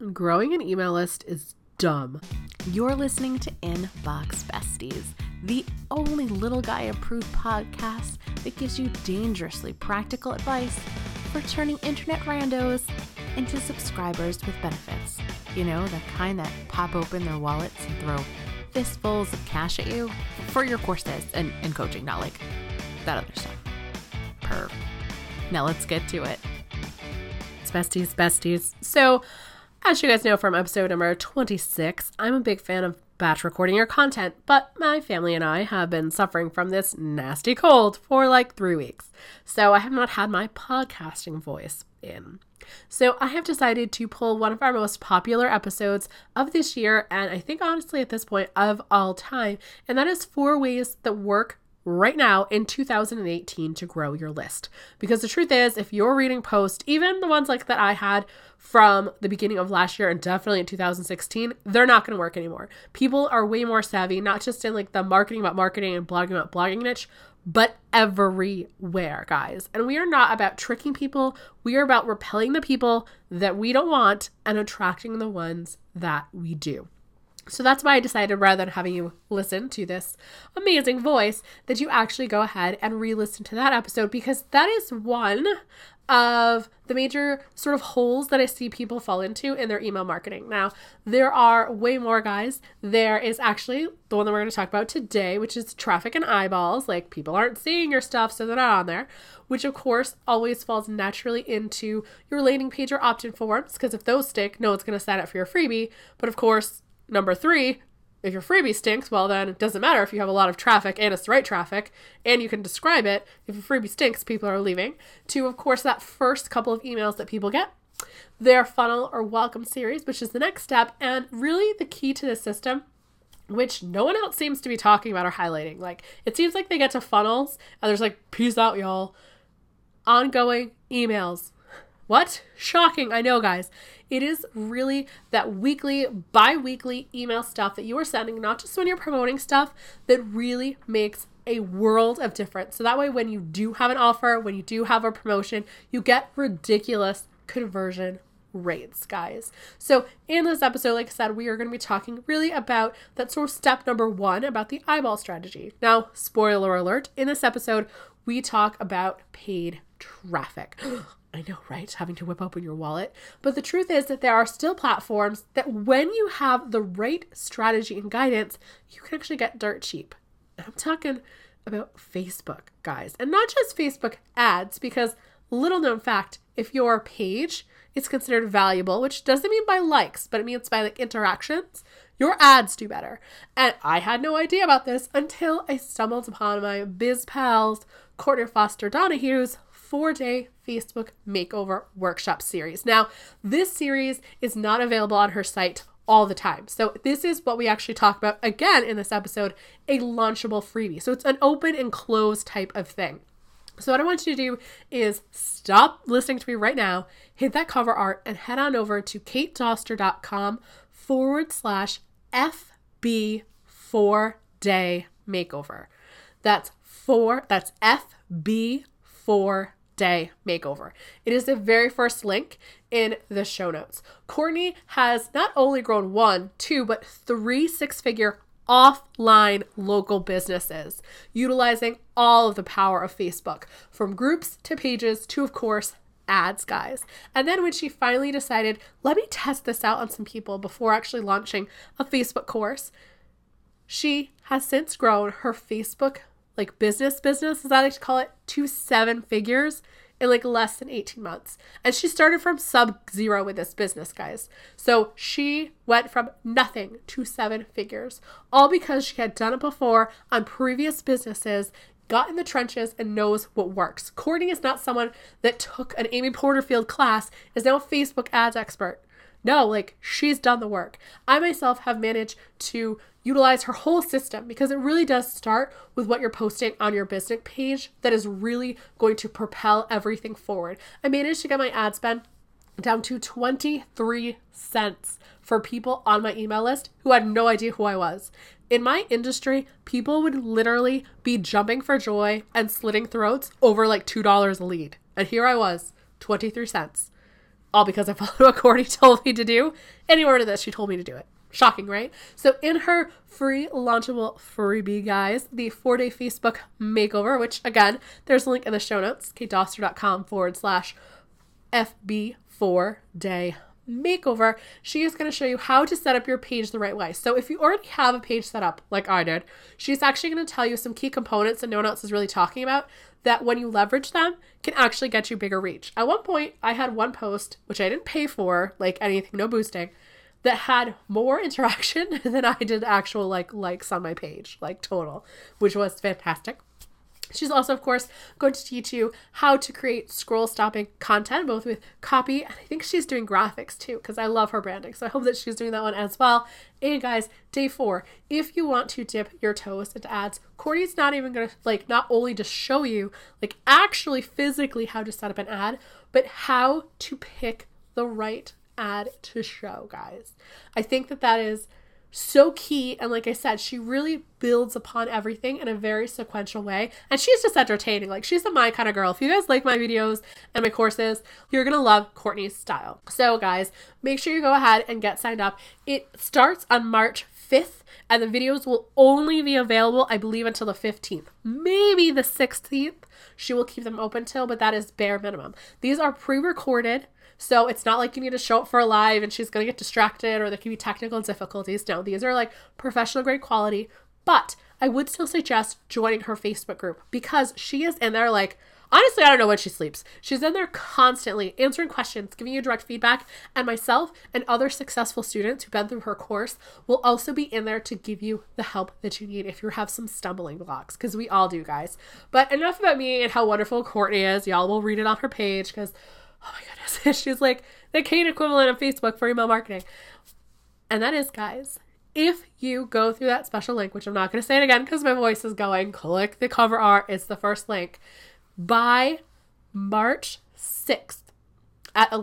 Growing an email list is dumb. You're listening to Inbox Besties, the only little guy approved podcast that gives you dangerously practical advice for turning internet randos into subscribers with benefits. You know, the kind that pop open their wallets and throw fistfuls of cash at you for your courses and coaching, not like that other stuff. Perv. Now let's get to it. It's besties. So, as you guys know from episode number 26, I'm a big fan of batch recording your content, but my family and I have been suffering from this nasty cold for like 3 weeks. So I have not had my podcasting voice in. So I have decided to pull one of our most popular episodes of this year, and I think honestly at this point of all time, and that is 4 ways that work right now in 2018 to grow your list. Because the truth is, if you're reading posts, even the ones like that I had from the beginning of last year and definitely in 2016, they're not going to work anymore. People are way more savvy, not just in like the marketing about marketing and blogging about blogging niche, but everywhere, guys. And we are not about tricking people. We are about repelling the people that we don't want and attracting the ones that we do. So that's why I decided, rather than having you listen to this amazing voice, that you actually go ahead and re-listen to that episode, because that is one of the major sort of holes that I see people fall into in their email marketing. Now, there are way more, guys. There is actually the one that we're going to talk about today, which is traffic and eyeballs. Like, people aren't seeing your stuff, so they're not on there, which of course always falls naturally into your landing page or opt-in forms, because if those stick, no one's going to sign up for your freebie. But of course, number 3, if your freebie stinks, well then it doesn't matter if you have a lot of traffic and it's the right traffic and you can describe it. If your freebie stinks, people are leaving. To, of course, that first couple of emails that people get, their funnel or welcome series, which is the next step. And really the key to this system, which no one else seems to be talking about or highlighting. Like, it seems like they get to funnels and there's like, peace out, y'all. Ongoing emails. What? Shocking. I know, guys. It is really that weekly, bi-weekly email stuff that you are sending, not just when you're promoting stuff, that really makes a world of difference. So that way, when you do have an offer, when you do have a promotion, you get ridiculous conversion rates, guys. So in this episode, like I said, we are going to be talking really about that sort of step number 1 about the eyeball strategy. Now, spoiler alert, in this episode, we talk about paid traffic. I know, right? Having to whip open your wallet. But the truth is that there are still platforms that when you have the right strategy and guidance, you can actually get dirt cheap. And I'm talking about Facebook, guys. And not just Facebook ads, because little known fact, if your page is considered valuable, which doesn't mean by likes, but it means by like interactions, your ads do better. And I had no idea about this until I stumbled upon my Biz Pals, Courtney Foster Donahue's 4-day Facebook makeover workshop series. Now, this series is not available on her site all the time. So this is what we actually talk about again in this episode, a launchable freebie. So it's an open and closed type of thing. So what I want you to do is stop listening to me right now, hit that cover art, and head on over to katedoster.com/FB 4-day makeover. That's FB 4-day makeover. It is the very first link in the show notes. Courtney has not only grown 1, 2, but 3 6-figure offline local businesses, utilizing all of the power of Facebook, from groups to pages to, of course, ads, guys. And then when she finally decided, let me test this out on some people before actually launching a Facebook course, she has since grown her Facebook like business, as I like to call it, to 7 figures in like less than 18 months. And she started from sub-zero with this business, guys. So she went from nothing to 7 figures, all because she had done it before on previous businesses, got in the trenches, and knows what works. Courtney is not someone that took an Amy Porterfield class, is now a Facebook ads expert. No, like, she's done the work. I myself have managed to utilize her whole system, because it really does start with what you're posting on your business page that is really going to propel everything forward. I managed to get my ad spend down to 23 cents for people on my email list who had no idea who I was. In my industry, people would literally be jumping for joy and slitting throats over like $2 a lead. And here I was, 23 cents. all because I followed what Courtney told me to do. In the order that she told me to do it. Shocking, right? So in her free launchable freebie, guys, the 4-day Facebook makeover, which again, there's a link in the show notes, katedoster.com/FB4-day makeover. She is going to show you how to set up your page the right way. So if you already have a page set up like I did, she's actually going to tell you some key components that no one else is really talking about that when you leverage them can actually get you bigger reach. At one point, I had one post, which I didn't pay for, like anything, no boosting, that had more interaction than I did actual likes on my page, like total, which was fantastic. She's also, of course, going to teach you how to create scroll stopping content, both with copy, and I think she's doing graphics too, because I love her branding. So I hope that she's doing that one as well. And guys, day 4, if you want to dip your toes into ads, Courtney's not even going to not only just show you actually physically how to set up an ad, but how to pick the right ad to show, guys. I think that is so key, and like I said, she really builds upon everything in a very sequential way, and she's just entertaining. She's my kind of girl. If you guys like my videos and my courses, you're gonna love Courtney's style. So guys, make sure you go ahead and get signed up. It starts on March 5th, and the videos will only be available, I believe, until the 15th, maybe the 16th. She will keep them open till, but that is bare minimum. These are pre-recorded, so it's not like you need to show up for a live and she's going to get distracted or there can be technical difficulties. No, these are professional grade quality, but I would still suggest joining her Facebook group because she is in there honestly, I don't know when she sleeps. She's in there constantly answering questions, giving you direct feedback, and myself and other successful students who've been through her course will also be in there to give you the help that you need if you have some stumbling blocks, because we all do, guys. But enough about me and how wonderful Courtney is. Y'all will read it on her page because, oh my goodness, she's the Kate equivalent of Facebook for email marketing. And that is, guys, if you go through that special link, which I'm not going to say it again because my voice is going, click the cover art. It's the first link. By March 6th at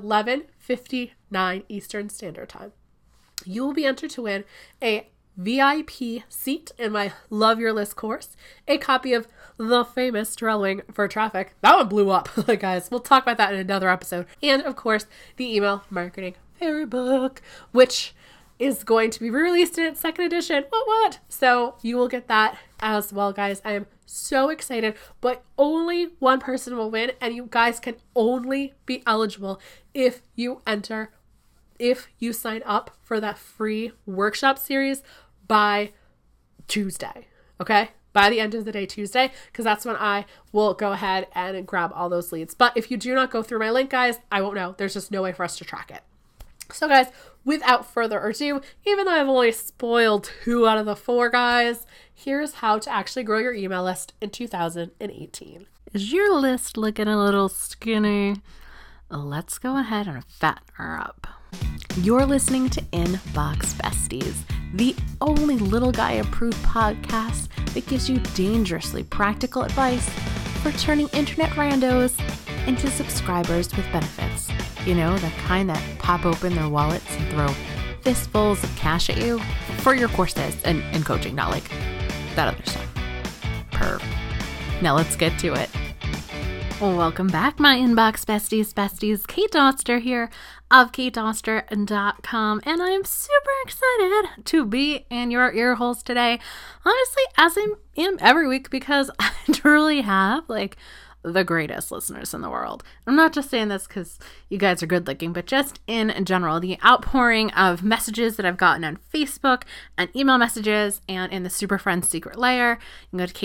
11:59 Eastern Standard Time, you will be entered to win a VIP seat in my Love Your List course, a copy of the famous Drawing for Traffic. That one blew up, guys. We'll talk about that in another episode. And of course, the Email Marketing Fairy Book, which is going to be released in its 2nd edition. What? So you will get that as well, guys. I am so excited, but only one person will win, and you guys can only be eligible if you sign up for that free workshop series by Tuesday, okay? By the end of the day, Tuesday, because that's when I will go ahead and grab all those leads. But if you do not go through my link, guys, I won't know. There's just no way for us to track it. So guys, without further ado, even though I've only spoiled 2 out of the 4, guys, here's how to actually grow your email list in 2018. Is your list looking a little skinny? Let's go ahead and fatten her up. You're listening to Inbox Besties, the only little guy approved podcast that gives you dangerously practical advice for turning internet randos into subscribers with benefits. You know, the kind that pop open their wallets and throw fistfuls of cash at you for your courses and coaching, not that other stuff. Perv. Now let's get to it. Welcome back, my Inbox Besties. Kate Doster here of katedoster.com, and I am super excited to be in your ear holes today. Honestly, as I am every week, because I truly have the greatest listeners in the world. I'm not just saying this because you guys are good looking, but just in general, the outpouring of messages that I've gotten on Facebook and email messages and in the Super Friends secret layer. You can go to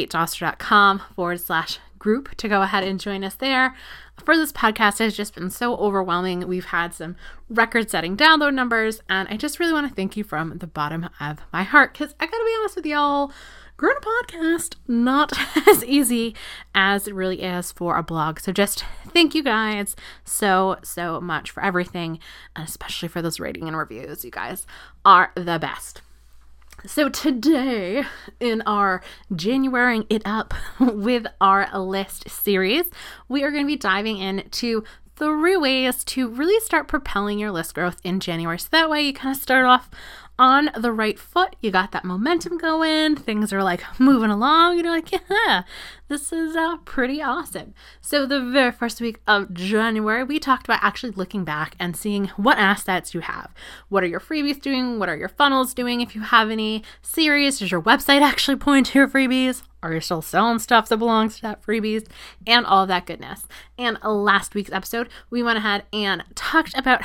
katedoster.com/group to go ahead and join us there. For this podcast, it has just been so overwhelming. We've had some record-setting download numbers, and I just really want to thank you from the bottom of my heart, because I gotta be honest with y'all, growing a podcast, not as easy as it really is for a blog. So just thank you guys so much for everything, and especially for those rating and reviews. You guys are the best. So today, in our Januarying It Up with our list series, we are going to be diving into 3 ways to really start propelling your list growth in January. So that way you kind of start off on the right foot. You got that momentum going. Things are like moving along. You're like, yeah, this is pretty awesome. So the very first week of January, we talked about actually looking back and seeing what assets you have. What are your freebies doing? What are your funnels doing? If you have any series, does your website actually point to your freebies? Are you still selling stuff that belongs to that freebies? And all of that goodness. And last week's episode, we went ahead and talked about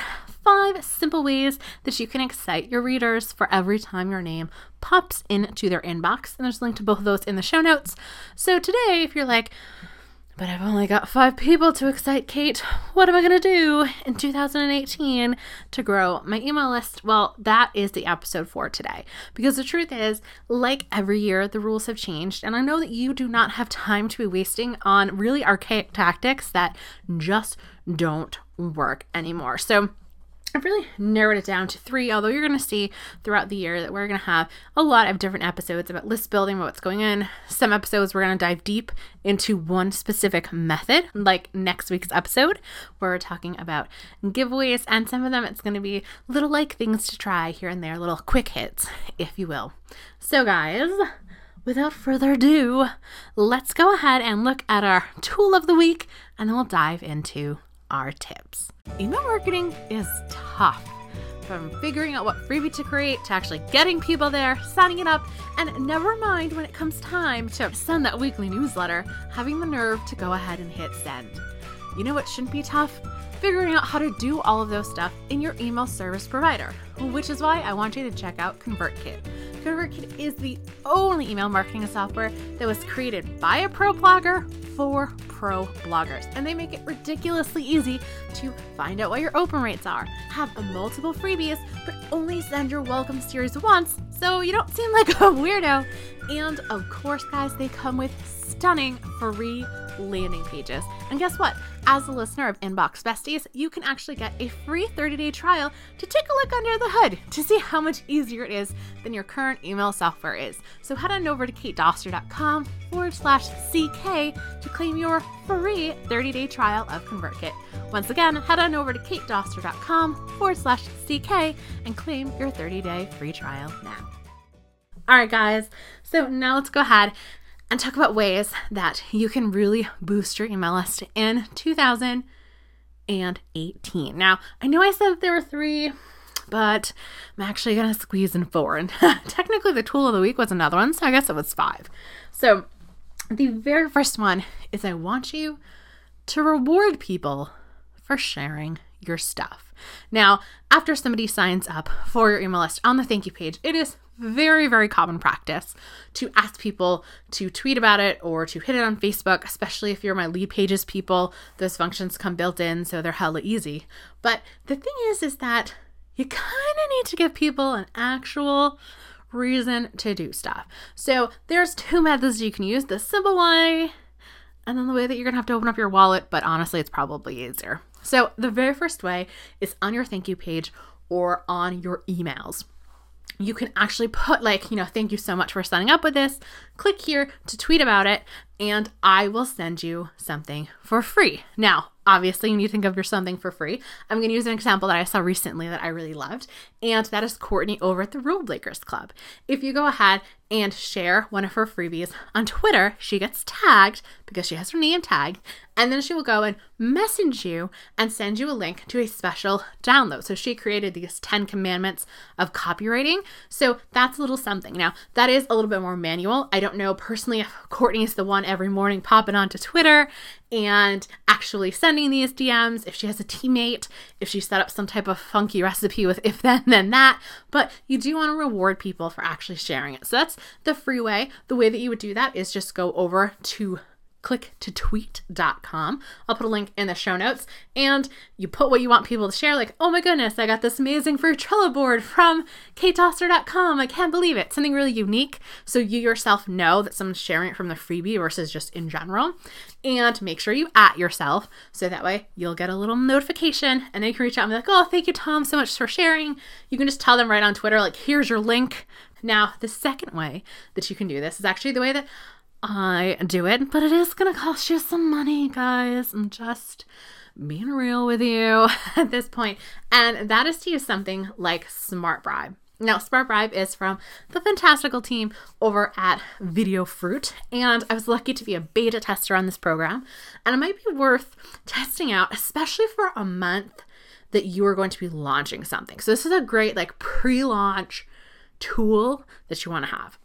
5 simple ways that you can excite your readers for every time your name pops into their inbox. And there's a link to both of those in the show notes. So today, if you're like, but I've only got 5 people to excite Kate, what am I going to do in 2018 to grow my email list? Well, that is the episode for today. Because the truth is, like every year, the rules have changed. And I know that you do not have time to be wasting on really archaic tactics that just don't work anymore. So I've really narrowed it down to 3, although you're going to see throughout the year that we're going to have a lot of different episodes about list building, about what's going in. Some episodes we're going to dive deep into one specific method, like next week's episode, where we're talking about giveaways, and some of them it's going to be little like things to try here and there, little quick hits, if you will. So guys, without further ado, let's go ahead and look at our tool of the week, and then we'll dive into our tips. Email marketing is tough. From figuring out what freebie to create to actually getting people there, signing it up, and never mind when it comes time to send that weekly newsletter, having the nerve to go ahead and hit send. You know what shouldn't be tough? Figuring out how to do all of those stuff in your email service provider, which is why I want you to check out ConvertKit. ConvertKit is the only email marketing software that was created by a pro blogger for pro bloggers. And they make it ridiculously easy to find out what your open rates are, have multiple freebies, but only send your welcome series once so you don't seem like a weirdo. And of course, guys, they come with stunning free landing pages. And guess what? As a listener of Inbox Besties, you can actually get a free 30-day trial to take a look under the hood to see how much easier it is than your current email software is. So head on over to katedoster.com/CK to claim your free 30-day trial of ConvertKit. Once again, head on over to katedoster.com/CK and claim your 30-day free trial now. All right, guys. So now let's go ahead and talk about ways that you can really boost your email list in 2018. Now, I know I said there were 3, but I'm actually going to squeeze in 4. And technically the tool of the week was another one, so I guess it was 5. So the very first one is I want you to reward people for sharing your stuff. Now, after somebody signs up for your email list on the thank you page, it is very, very common practice to ask people to tweet about it or to hit it on Facebook, especially if you're my lead pages people. Those functions come built in, so they're hella easy. But the thing is that you kind of need to give people an actual reason to do stuff. So there's 2 methods you can use, the simple way and then the way that you're going to have to open up your wallet, but honestly, it's probably easier. So the very first way is on your thank you page or on your emails. You can actually put thank you so much for signing up with this. Click here to tweet about it, and I will send you something for free. Now, obviously, when you think of your something for free, I'm going to use an example that I saw recently that I really loved, and that is Courtney over at the Rule Breakers Club. If you go ahead and share one of her freebies on Twitter, she gets tagged because she has her name tagged, and then she will go and message you and send you a link to a special download. So she created these 10 commandments of copywriting. So that's a little something. Now, that is a little bit more manual. I don't know personally if Courtney's the one every morning popping onto Twitter and actually sending these DMs, if she has a teammate, if she set up some type of funky recipe with if then that, but you do want to reward people for actually sharing it. So that's the free way. The way that you would do that is just go over to clicktotweet.com. I'll put a link in the show notes, and you put what you want people to share, like, oh my goodness, I got this amazing free Trello board from katedoster.com. I can't believe it. Something really unique, so you yourself know that someone's sharing it from the freebie versus just in general. And make sure you @ yourself, so that way you'll get a little notification, and then you can reach out and be like, oh, thank you, Tom, so much for sharing. You can just tell them right on Twitter, like, here's your link. Now, the second way that you can do this is actually the way that I do it, but it is going to cost you some money, guys. I'm just being real with you at this point. And that is to use something like SmartBribe. Now, Smart Bribe is from the fantastical team over at Video Fruit, and I was lucky to be a beta tester on this program, and it might be worth testing out, especially for a month that you are going to be launching something. So this is a great like pre-launch tool that you want to have.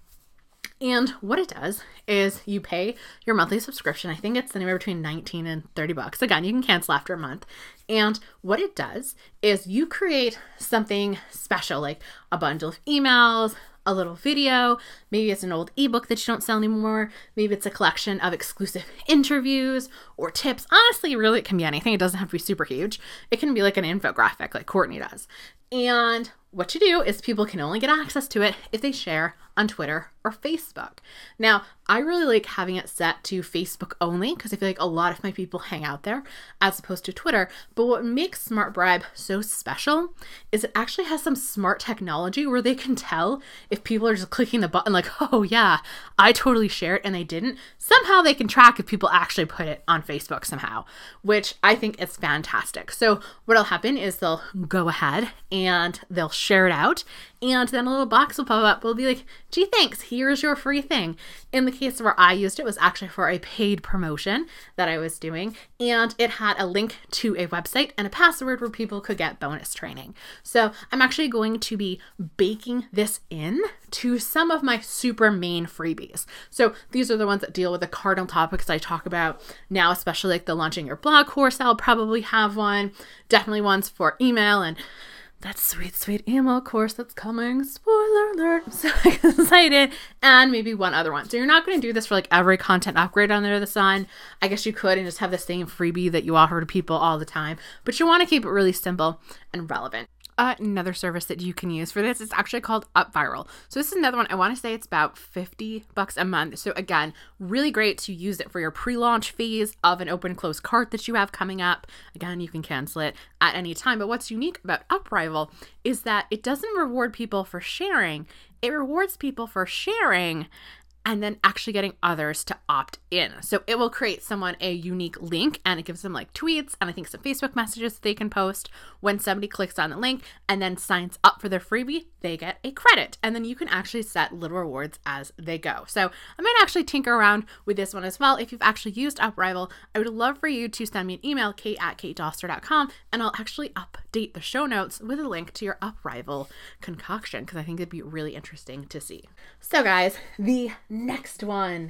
And what it does is you pay your monthly subscription. I think it's anywhere between $19 and $30. Again, you can cancel after a month. And what it does is you create something special, like a bundle of emails, a little video. Maybe it's an old ebook that you don't sell anymore. Maybe it's a collection of exclusive interviews or tips. Honestly, really, it can be anything. It doesn't have to be super huge. It can be like an infographic like Courtney does. And what you do is people can only get access to it if they share on Twitter or Facebook. Now, I really like having it set to Facebook only because I feel like a lot of my people hang out there as opposed to Twitter. But what makes Smart Bribe so special is it actually has some smart technology where they can tell if people are just clicking the button like, oh yeah, I totally share it and they didn't. Somehow they can track if people actually put it on Facebook somehow, which I think is fantastic. So what'll happen is they'll go ahead and they'll share it out, and then a little box will pop up. We'll be like, gee, thanks, here's your free thing. In the case where I used it was actually for a paid promotion that I was doing, and it had a link to a website and a password where people could get bonus training. So I'm actually going to be baking this in to some of my super main freebies. So these are the ones that deal with the cardinal topics I talk about now, especially like the launching your blog course. I'll probably have one, definitely ones for email and that sweet, sweet email course that's coming. Spoiler alert. I'm so excited. And maybe one other one. So you're not going to do this for like every content upgrade under the sun. I guess you could and just have the same freebie that you offer to people all the time. But you want to keep it really simple and relevant. Another service that you can use for this is actually called UpViral. So this is another one. I want to say it's about $50 a month. So again, really great to use it for your pre-launch phase of an open close cart that you have coming up. Again, you can cancel it at any time. But what's unique about UpViral is that it doesn't reward people for sharing. It rewards people for sharing and then actually getting others to opt in. So it will create someone a unique link and it gives them like tweets and I think some Facebook messages they can post. When somebody clicks on the link and then signs up for their freebie, they get a credit. And then you can actually set little rewards as they go. So I might actually tinker around with this one as well. If you've actually used UpViral, I would love for you to send me an email, kate@katedoster.com, and I'll actually update the show notes with a link to your UpViral concoction because I think it'd be really interesting to see. So guys, the next one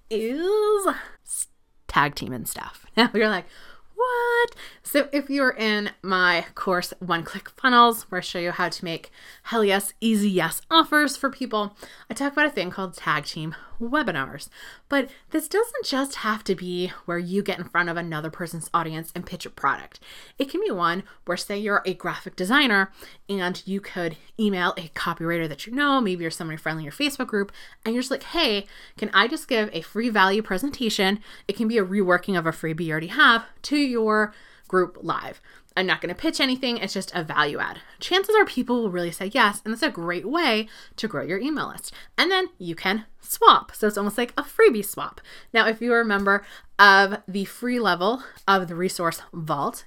is tag team and stuff. Now you're like, what? So if you're in my course, One Click Funnels, where I show you how to make hell yes, easy yes offers for people, I talk about a thing called tag team webinars. But this doesn't just have to be where you get in front of another person's audience and pitch a product. It can be one where, say you're a graphic designer and you could email a copywriter that you know, maybe you're somebody friendly in your Facebook group, and you're just like, hey, can I just give a free value presentation? It can be a reworking of a freebie you already have to your group live. I'm not going to pitch anything. It's just a value add. Chances are people will really say yes. And that's a great way to grow your email list. And then you can swap. So it's almost like a freebie swap. Now, if you're a member of the free level of the resource vault,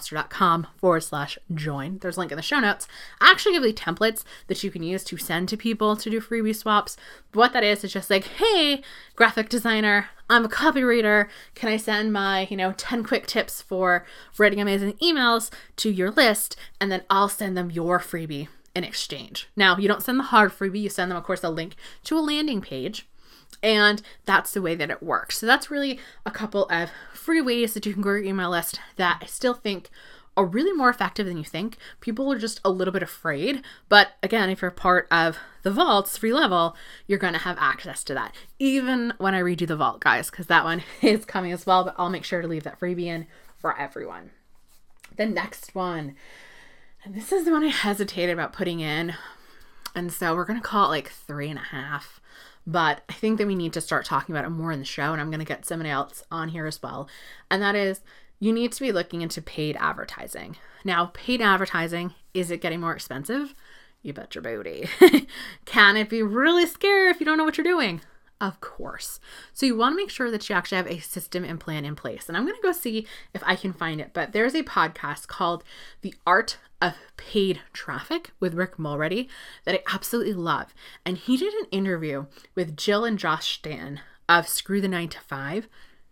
katedoster.com/join, there's a link in the show notes. I actually give you templates that you can use to send to people to do freebie swaps. But what that is just like, hey, graphic designer, I'm a copywriter. Can I send my, 10 quick tips for writing amazing emails to your list? And then I'll send them your freebie in exchange. Now, you don't send the hard freebie. You send them, of course, a link to a landing page. And that's the way that it works. So that's really a couple of free ways that you can grow your email list that I still think are really more effective than you think. People are just a little bit afraid. But again, if you're part of the Vault's free level, you're going to have access to that. Even when I redo the Vault, guys, because that one is coming as well. But I'll make sure to leave that freebie in for everyone. The next one, and this is the one I hesitated about putting in. And so we're going to call it like 3.5. But I think that we need to start talking about it more in the show. And I'm going to get somebody else on here as well. And that is, you need to be looking into paid advertising. Now, paid advertising, is it getting more expensive? You bet your booty. Can it be really scary if you don't know what you're doing? Of course. So you want to make sure that you actually have a system and plan in place. And I'm going to go see if I can find it. But there's a podcast called The Art of Paid Traffic with Rick Mulready that I absolutely love. And he did an interview with Jill and Josh Stan of Screw the 9 to 5.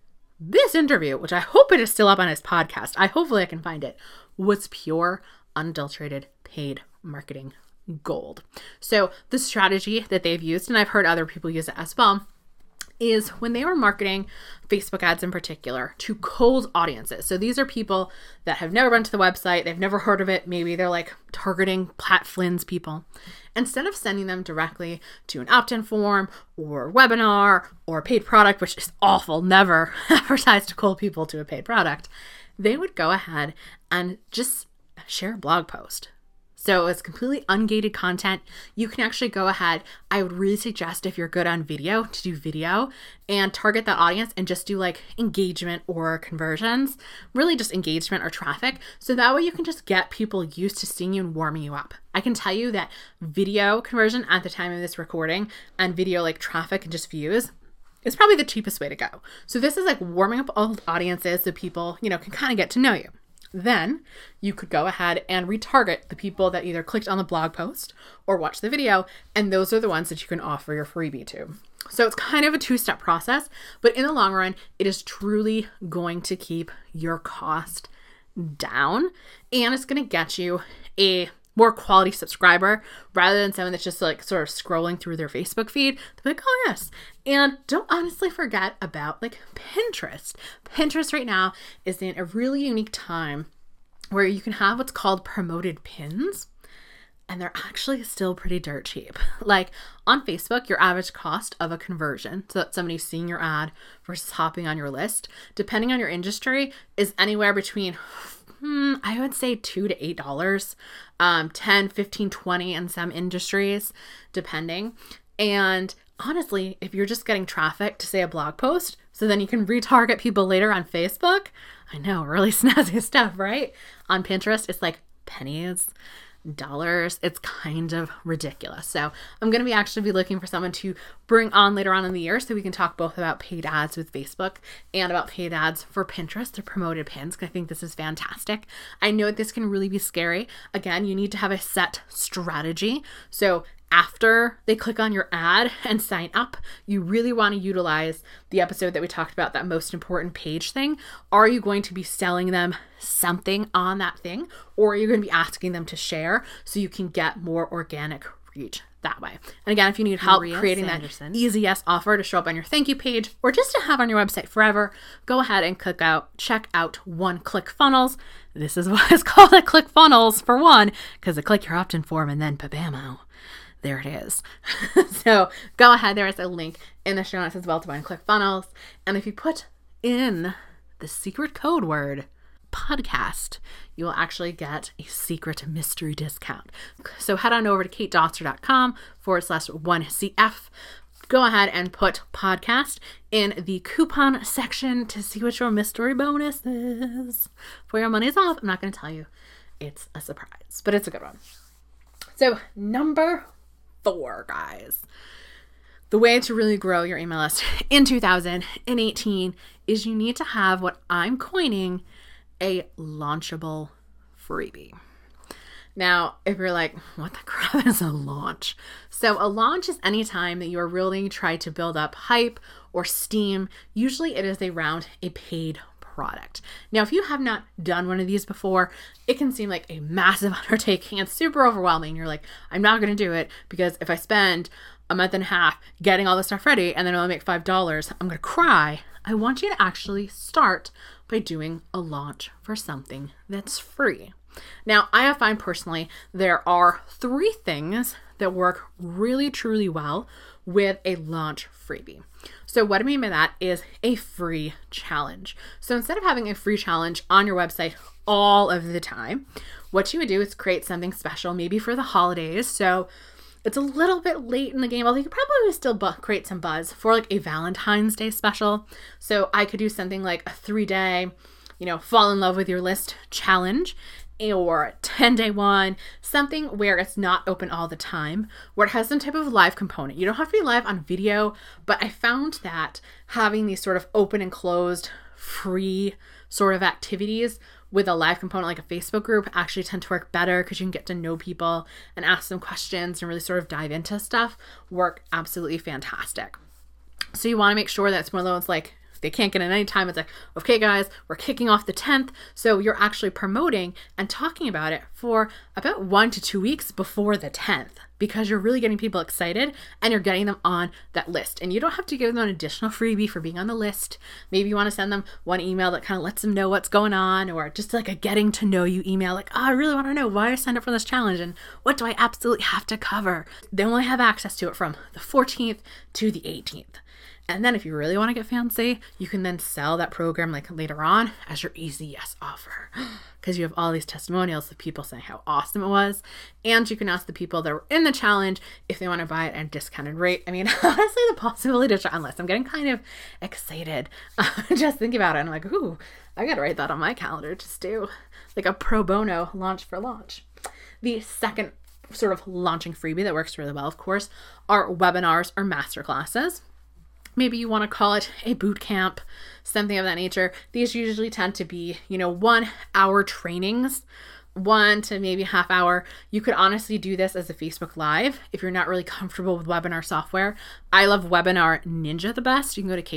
This interview, which I hope it is still up on his podcast, hopefully I can find it, was pure, unadulterated paid marketing gold. So the strategy that they've used, and I've heard other people use it as well, is when they were marketing Facebook ads in particular to cold audiences. So these are people that have never been to the website, they've never heard of it, maybe they're like targeting Pat Flynn's people. Instead of sending them directly to an opt-in form or webinar or paid product, which is awful, never advertise to cold people to a paid product, they would go ahead and just share a blog post. So it's completely ungated content. You can actually go ahead. I would really suggest, if you're good on video, to do video and target that audience and just do like engagement or conversions, really just engagement or traffic. So that way you can just get people used to seeing you and warming you up. I can tell you that video conversion at the time of this recording and video like traffic and just views is probably the cheapest way to go. So this is like warming up old audiences so people, can kind of get to know you. Then you could go ahead and retarget the people that either clicked on the blog post or watched the video, and those are the ones that you can offer your freebie to. So it's kind of a two-step process, but in the long run, it is truly going to keep your cost down, and it's going to get you a more quality subscriber rather than someone that's just like sort of scrolling through their Facebook feed. They're like, oh yes. And don't honestly forget about like Pinterest. Pinterest right now is in a really unique time where you can have what's called promoted pins, and they're actually still pretty dirt cheap. Like on Facebook, your average cost of a conversion, so that somebody's seeing your ad versus hopping on your list, depending on your industry, is anywhere between I would say $2 to $8, 10, 15, 20 in some industries, depending. And honestly, if you're just getting traffic to say a blog post, so then you can retarget people later on Facebook, I know, really snazzy stuff, right? On Pinterest, it's like pennies, dollars. It's kind of ridiculous. So I'm going to actually be looking for someone to bring on later on in the year so we can talk both about paid ads with Facebook and about paid ads for Pinterest, the promoted pins, because I think this is fantastic. I know this can really be scary. Again, you need to have a set strategy. So after they click on your ad and sign up, you really want to utilize the episode that we talked about, that most important page thing. Are you going to be selling them something on that thing, or are you going to be asking them to share so you can get more organic reach that way? And again, if you need help creating that easy yes offer to show up on your thank you page or just to have on your website forever, go ahead and check out One Click Funnels. This is why it's called a Click Funnels, for one, because a click your opt-in form and then babamo. There it is. So go ahead. There is a link in the show notes as well to One Click Funnels. And if you put in the secret code word podcast, you will actually get a secret mystery discount. So head on over to katedoster.com/1CF. Go ahead and put podcast in the coupon section to see what your mystery bonus is. For your money's off. I'm not going to tell you. It's a surprise, but it's a good one. So number 4, guys. The way to really grow your email list in 2018 is you need to have what I'm coining a launchable freebie. Now, if you're like, what the crap is a launch? So a launch is any time that you are really trying to build up hype or steam. Usually it is around a paid product. Now, if you have not done one of these before, it can seem like a massive undertaking and super overwhelming. You're like, I'm not going to do it because if I spend a month and a half getting all this stuff ready and then I only make $5, I'm going to cry. I want you to actually start by doing a launch for something that's free. Now, I have found personally there are 3 things that work really, truly well with a launch freebie. So what I mean by that is a free challenge. So instead of having a free challenge on your website all of the time, what you would do is create something special, maybe for the holidays. So it's a little bit late in the game, although you could probably still create some buzz for like a Valentine's Day special. So I could do something like a 3-day, fall in love with your list challenge. or 10-day one, something where it's not open all the time, where it has some type of live component. You don't have to be live on video, but I found that having these sort of open and closed free sort of activities with a live component like a Facebook group actually tend to work better because you can get to know people and ask them questions and really sort of dive into stuff. Work absolutely fantastic. So you want to make sure that it's one of those like, they can't get in any time. It's like, okay, guys, we're kicking off the 10th. So you're actually promoting and talking about it for about 1 to 2 weeks before the 10th, because you're really getting people excited and you're getting them on that list. And you don't have to give them an additional freebie for being on the list. Maybe you want to send them one email that kind of lets them know what's going on, or just like a getting to know you email. Like, oh, I really want to know why I signed up for this challenge and what do I absolutely have to cover. They only have access to it from the 14th to the 18th. And then if you really want to get fancy, you can then sell that program like later on as your easy yes offer, because you have all these testimonials of people saying how awesome it was. And you can ask the people that were in the challenge if they want to buy it at a discounted rate. I mean, honestly, the possibility to try on list, I'm getting kind of excited just thinking about it. I'm like, ooh, I got to write that on my calendar. Just do like a pro bono launch for launch. The second sort of launching freebie that works really well, of course, are webinars or masterclasses. Maybe you want to call it a boot camp, something of that nature. These usually tend to be, 1 hour trainings, 1 to maybe half hour. You could honestly do this as a Facebook Live if you're not really comfortable with webinar software. I love Webinar Ninja the best. You can go to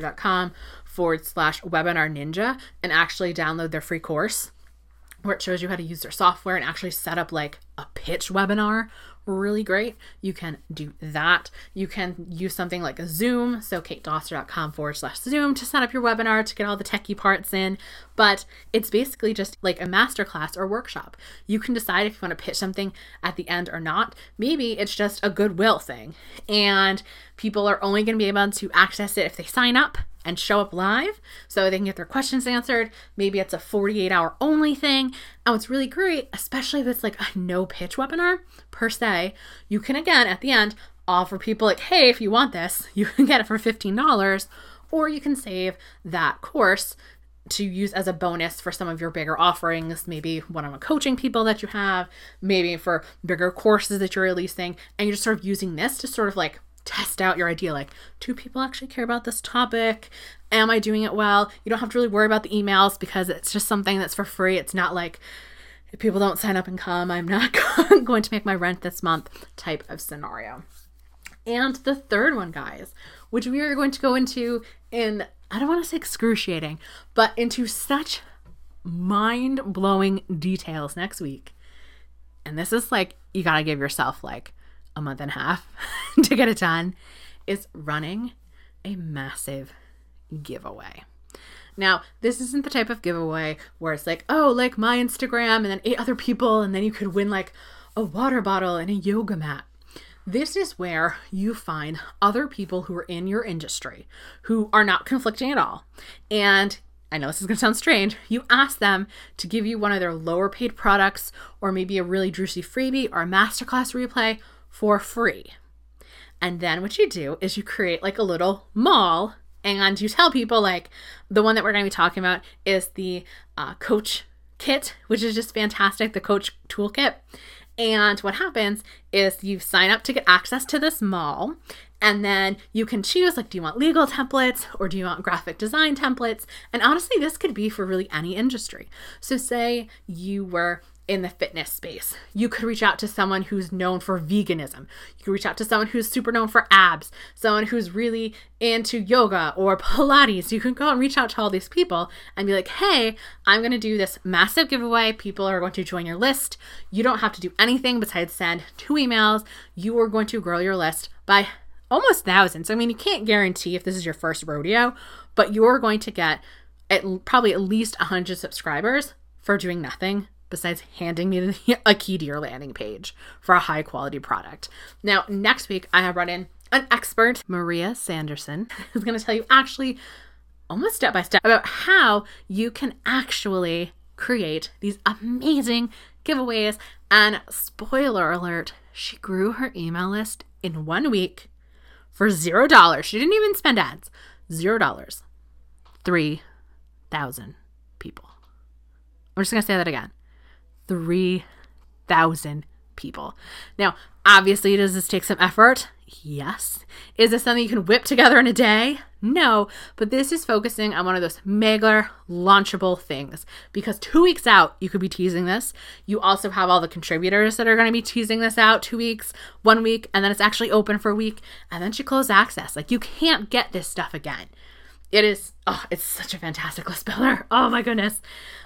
katedoster.com/Webinar Ninja and actually download their free course where it shows you how to use their software and actually set up like a pitch webinar. Really great. You can do that. You can use something like a Zoom. So katedoster.com/Zoom to set up your webinar to get all the techie parts in. But it's basically just like a masterclass or workshop. You can decide if you want to pitch something at the end or not. Maybe it's just a goodwill thing and people are only going to be able to access it if they sign up and show up live so they can get their questions answered. Maybe it's a 48-hour only thing. And what's really great, especially if it's like a no pitch webinar per se, you can again at the end offer people like, hey, if you want this, you can get it for $15, or you can save that course to use as a bonus for some of your bigger offerings, maybe one-on-one coaching people that you have, maybe for bigger courses that you're releasing, and you're just sort of using this to sort of like test out your idea. Like, do people actually care about this topic? Am I doing it well? You don't have to really worry about the emails because it's just something that's for free. It's not like, if people don't sign up and come, I'm not going to make my rent this month type of scenario. And the third one, guys, which we are going to go into in, I don't want to say excruciating, but into such mind-blowing details next week. And this is like, you got to give yourself like a month and a half to get it done, is running a massive giveaway. Now, this isn't the type of giveaway where it's like, oh, like my Instagram and then 8 other people, and then you could win like a water bottle and a yoga mat. This is where you find other people who are in your industry who are not conflicting at all. And I know this is going to sound strange. You ask them to give you one of their lower paid products, or maybe a really juicy freebie or a masterclass replay for free. And then what you do is you create like a little mall, and you tell people like, the one that we're going to be talking about is the coach kit, which is just fantastic, the coach toolkit. And what happens is you sign up to get access to this mall, and then you can choose, like, do you want legal templates or do you want graphic design templates? And honestly, this could be for really any industry. So say you were in the fitness space. You could reach out to someone who's known for veganism. You could reach out to someone who's super known for abs, someone who's really into yoga or Pilates. You can go and reach out to all these people and be like, hey, I'm going to do this massive giveaway. People are going to join your list. You don't have to do anything besides send 2 emails. You are going to grow your list by almost thousands. I mean, you can't guarantee if this is your first rodeo, but you're going to get probably at least 100 subscribers for doing nothing besides handing me a key to your landing page for a high quality product. Now, next week, I have brought in an expert, Maria Sanderson, who's going to tell you actually almost step by step about how you can actually create these amazing giveaways. And spoiler alert, she grew her email list in 1 week for $0. She didn't even spend ads. $0. 3,000 people. I'm just going to say that again. 3,000 people. Now, obviously, does this take some effort? Yes. Is this something you can whip together in a day? No, but this is focusing on one of those mega launchable things, because 2 weeks out, you could be teasing this. You also have all the contributors that are going to be teasing this out 2 weeks, 1 week, and then it's actually open for a week, and then you close access. Like, you can't get this stuff again. It's such a fantastic list builder. Oh my goodness.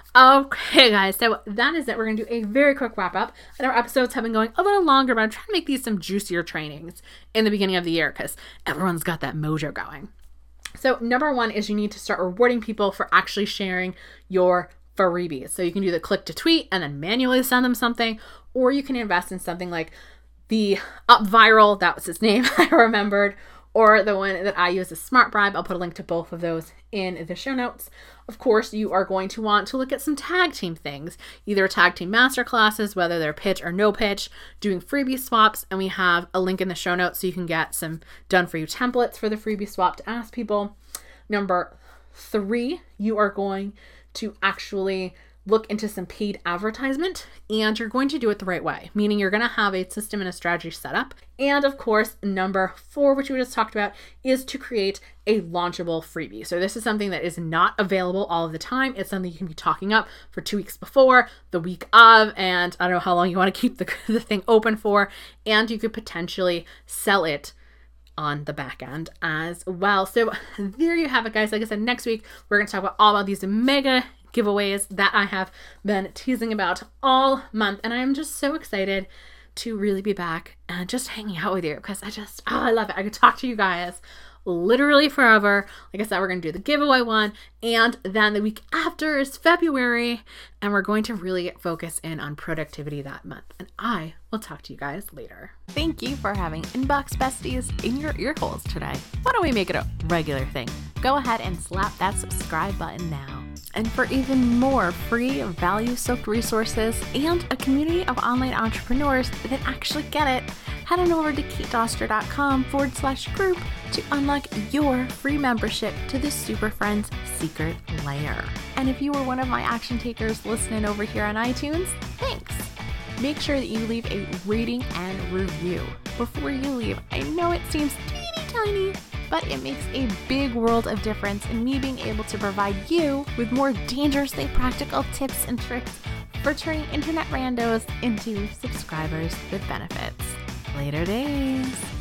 Okay, guys, so that is it. We're going to do a very quick wrap up. And our episodes have been going a little longer, but I'm trying to make these some juicier trainings in the beginning of the year because everyone's got that mojo going. So number 1 is you need to start rewarding people for actually sharing your freebies. So you can do the click to tweet and then manually send them something, or you can invest in something like the Up Viral, that was his name, I remembered, or the one that I use is Smart Bribe. I'll put a link to both of those in the show notes. Of course, you are going to want to look at some tag team things, either tag team masterclasses, whether they're pitch or no pitch, doing freebie swaps, and we have a link in the show notes so you can get some done for you templates for the freebie swap to ask people. Number 3, you are going to actually look into some paid advertisement, and you're going to do it the right way, meaning you're going to have a system and a strategy set up. And of course, number 4, which we just talked about, is to create a launchable freebie. So this is something that is not available all of the time. It's something you can be talking up for 2 weeks before, the week of, and I don't know how long you want to keep the thing open for, and you could potentially sell it on the back end as well. So there you have it, guys. Like I said, next week, we're going to talk about these mega giveaways that I have been teasing about all month. And I am just so excited to really be back and just hanging out with you because I love it. I could talk to you guys literally forever. Like I said, we're going to do the giveaway one, and then the week after is February, and we're going to really focus in on productivity that month. And I will talk to you guys later. Thank you for having Inbox Besties in your ear holes today. Why don't we make it a regular thing? Go ahead and slap that subscribe button now. And for even more free value-soaked resources and a community of online entrepreneurs that actually get it, head on over to katedoster.com/group to unlock your free membership to the Super Friends Secret Lair. And if you were one of my action takers listening over here on iTunes, thanks. Make sure that you leave a rating and review. Before you leave, I know it seems teeny tiny, but it makes a big world of difference in me being able to provide you with more dangerously practical tips and tricks for turning internet randos into subscribers with benefits. Later days.